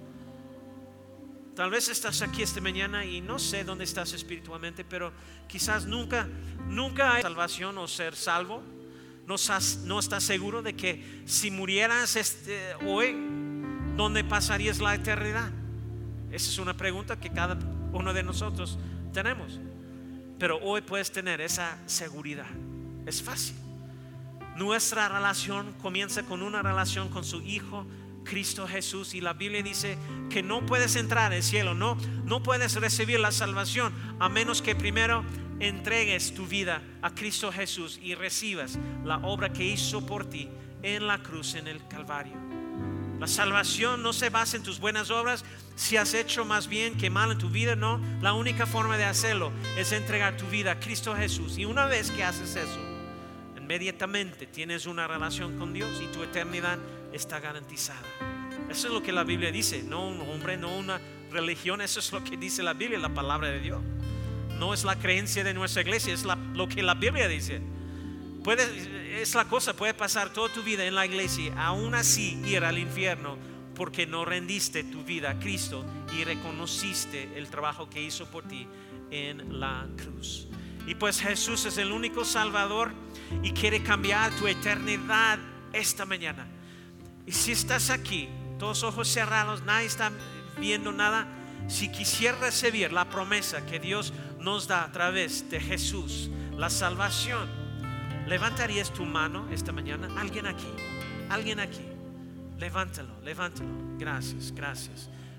Tal vez estás aquí esta mañana y no sé dónde estás espiritualmente, pero quizás nunca, nunca hay salvación o ser salvo. No estás, no estás seguro de que si murieras este, hoy, ¿dónde pasarías la eternidad? Esa es una pregunta que cada uno de nosotros tenemos. Pero hoy puedes tener esa seguridad. Es fácil. Nuestra relación comienza con una relación con su Hijo Cristo Jesús, y la Biblia dice que no puedes entrar al cielo, no, no puedes recibir la salvación a menos que primero entregues tu vida a Cristo Jesús y recibas la obra que hizo por ti en la cruz, en el Calvario. La salvación no se basa en tus buenas obras, si has hecho más bien que mal en tu vida. No, la única forma de hacerlo es entregar tu vida a Cristo Jesús, y una vez que haces eso, inmediatamente tienes una relación con Dios y tu eternidad está garantizada. Eso es lo que la Biblia dice, no un hombre, no una religión. Eso es lo que dice la Biblia, la palabra de Dios. No es la creencia de nuestra iglesia, es la, lo que la Biblia dice. Puede, es la cosa, puede pasar toda tu vida en la iglesia, aún así ir al infierno, porque no rendiste tu vida a Cristo y reconociste el trabajo que hizo por ti en la cruz. Y pues Jesús es el único Salvador y quiere cambiar tu eternidad esta mañana. Y si estás aquí, todos ojos cerrados, nadie está viendo nada, si quisieras recibir la promesa que Dios nos da a través de Jesús, la salvación, ¿levantarías tu mano esta mañana? Alguien aquí, alguien aquí, levántalo, levántalo. Gracias, gracias,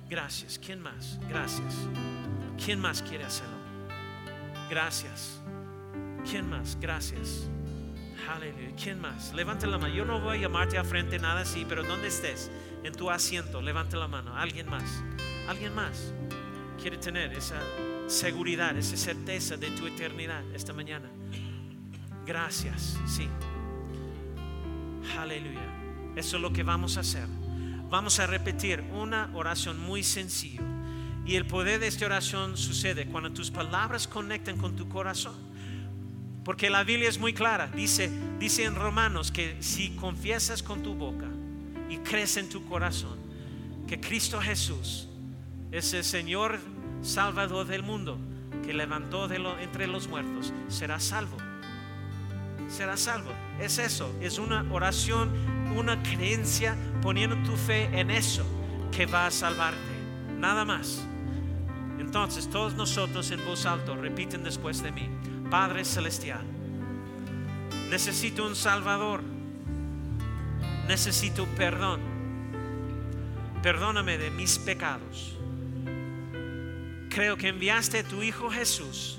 Gracias. ¿Quién más? Gracias. ¿Quién más quiere hacerlo? Gracias. ¿Quién más? Gracias. Aleluya. ¿Quién más? Levante la mano. Yo no voy a llamarte a frente, nada así, pero donde estés, en tu asiento, levante la mano. ¿Alguien más? ¿Alguien más quiere tener esa seguridad, esa certeza de tu eternidad esta mañana? Gracias. Sí. Aleluya. Eso es lo que vamos a hacer. Vamos a repetir una oración muy sencilla. Y el poder de esta oración sucede cuando tus palabras conectan con tu corazón. Porque la Biblia es muy clara. Dice, dice en Romanos que si confiesas con tu boca y crees en tu corazón que Cristo Jesús es el Señor Salvador del mundo, que levantó de lo, entre los muertos, serás salvo. Serás salvo. Es eso. Es una oración, una creencia, poniendo tu fe en eso que va a salvarte. Nada más. Entonces todos nosotros en voz alta repiten después de mí: Padre Celestial, necesito un Salvador, necesito perdón, perdóname de mis pecados. Creo que enviaste a tu Hijo Jesús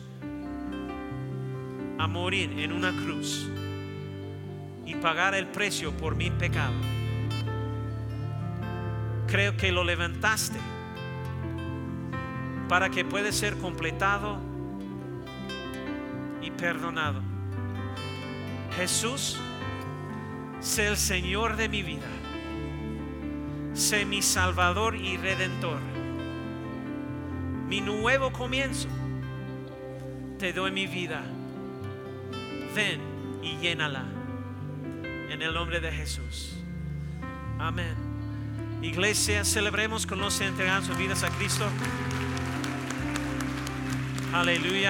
a morir en una cruz y pagar el precio por mi pecado. Creo que lo levantaste para que pueda ser completado y perdonado. Jesús, sé el Señor de mi vida, sé mi Salvador y Redentor, mi nuevo comienzo. Te doy mi vida, ven y llénala en el nombre de Jesús. Amén. Iglesia, celebremos con los que entregan sus vidas a Cristo. Aleluya.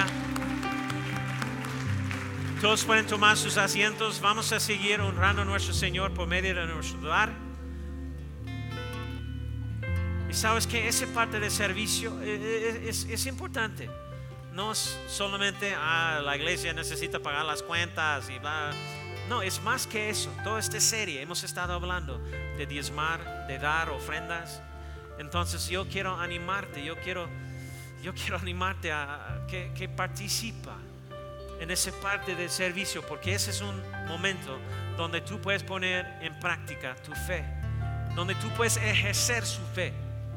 Todos pueden tomar sus asientos. Vamos a seguir honrando a nuestro Señor por medio de nuestro dar. Y sabes que esa parte del servicio es, es, es importante. No es solamente ah, la iglesia necesita pagar las cuentas y bla. No, es más que eso. Toda esta serie hemos estado hablando de diezmar, de dar ofrendas. Entonces yo quiero animarte, yo quiero, yo quiero animarte a, a que, que participa en esa parte del servicio, porque ese es un momento donde tú puedes poner en práctica tu fe, donde tú puedes ejercer su fe.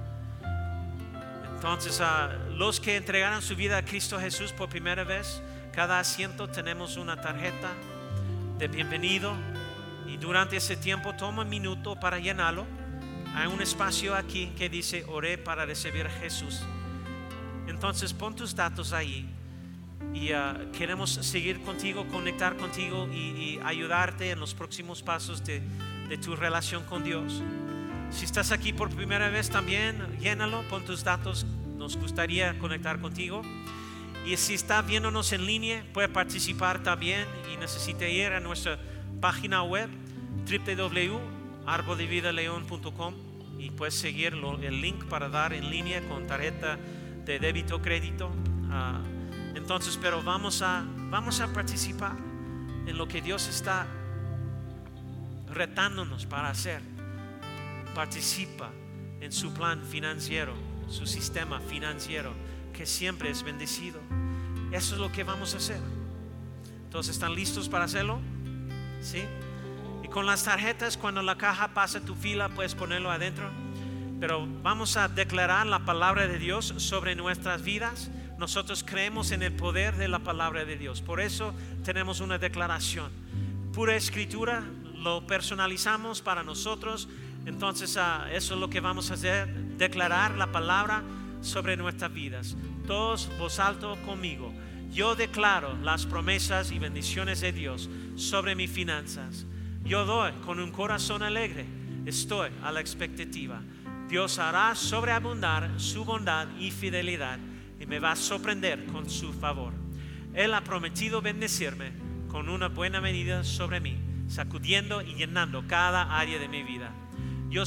Entonces a los que entregaron su vida a Cristo Jesús por primera vez, cada asiento tenemos una tarjeta de bienvenido, y durante ese tiempo toma un minuto para llenarlo. Hay un espacio aquí que dice oré para recibir a Jesús. Entonces pon tus datos ahí y uh, queremos seguir contigo, conectar contigo y, y ayudarte en los próximos pasos de, de tu relación con Dios. Si estás aquí por primera vez también, llénalo, pon tus datos, nos gustaría conectar contigo. Y si está viéndonos en línea, puede participar también y necesita ir a nuestra página web doble u doble u doble u punto árbol de vida león punto com y puedes seguir lo, el link para dar en línea con tarjeta de débito o crédito. Uh, entonces, pero vamos a, vamos a participar en lo que Dios está retándonos para hacer. Participa en su plan financiero, su sistema financiero, que siempre es bendecido. Eso es lo que vamos a hacer. Entonces, ¿están listos para hacerlo? ¿Sí? Y con las tarjetas, cuando la caja pasa tu fila, puedes ponerlo adentro. Pero vamos a declarar la palabra de Dios sobre nuestras vidas. Nosotros creemos en el poder de la palabra de Dios. Por eso tenemos una declaración. Pura escritura, lo personalizamos para nosotros. Entonces, uh, eso es lo que vamos a hacer. Declarar la palabra sobre nuestras vidas. Todos voz alto conmigo. Yo declaro las promesas y bendiciones de Dios sobre mis finanzas. Yo doy con un corazón alegre. Estoy a la expectativa. Dios hará sobreabundar su bondad y fidelidad y me va a sorprender con su favor. Él ha prometido bendecirme con una buena medida sobre mí, sacudiendo y llenando cada área de mi vida. Yo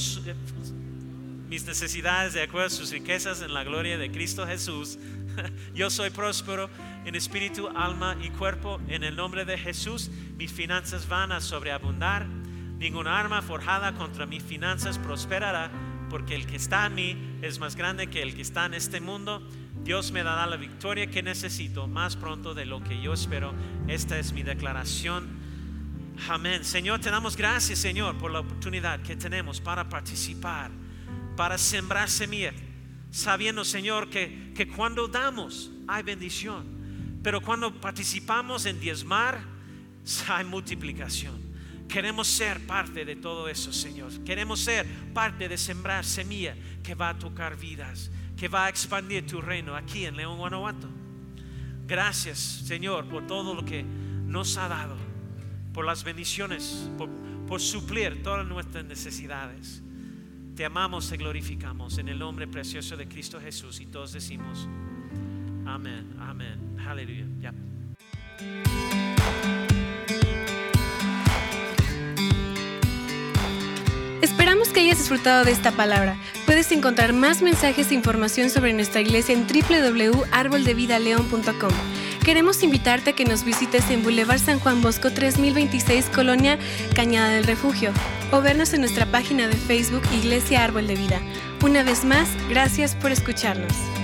mis necesidades de acuerdo a sus riquezas en la gloria de Cristo Jesús. Yo soy próspero en espíritu, alma y cuerpo. En el nombre de Jesús, mis finanzas van a sobreabundar. Ninguna arma forjada contra mis finanzas prosperará, porque el que está en mí es más grande que el que está en este mundo. Dios me dará la victoria que necesito más pronto de lo que yo espero. Esta es mi declaración. Amén. Señor, te damos gracias, Señor, por la oportunidad que tenemos para participar, para sembrar semilla, sabiendo, Señor, que, que cuando damos hay bendición, pero cuando participamos en diezmar hay multiplicación. Queremos ser parte de todo eso, Señor. Queremos ser parte de sembrar semilla que va a tocar vidas, que va a expandir tu reino aquí en León, Guanajuato. Gracias, Señor, por todo lo que nos ha dado, por las bendiciones, por, por suplir todas nuestras necesidades. Te amamos, te glorificamos en el nombre precioso de Cristo Jesús, y todos decimos amén, amén, aleluya. Ya. Esperamos que hayas disfrutado de esta palabra. Puedes encontrar más mensajes e información sobre nuestra iglesia en doble u doble u doble u punto árbol de vida león punto com. Queremos invitarte a que nos visites en Boulevard San Juan Bosco tres mil veintiséis, Colonia Cañada del Refugio, o vernos en nuestra página de Facebook Iglesia Árbol de Vida. Una vez más, gracias por escucharnos.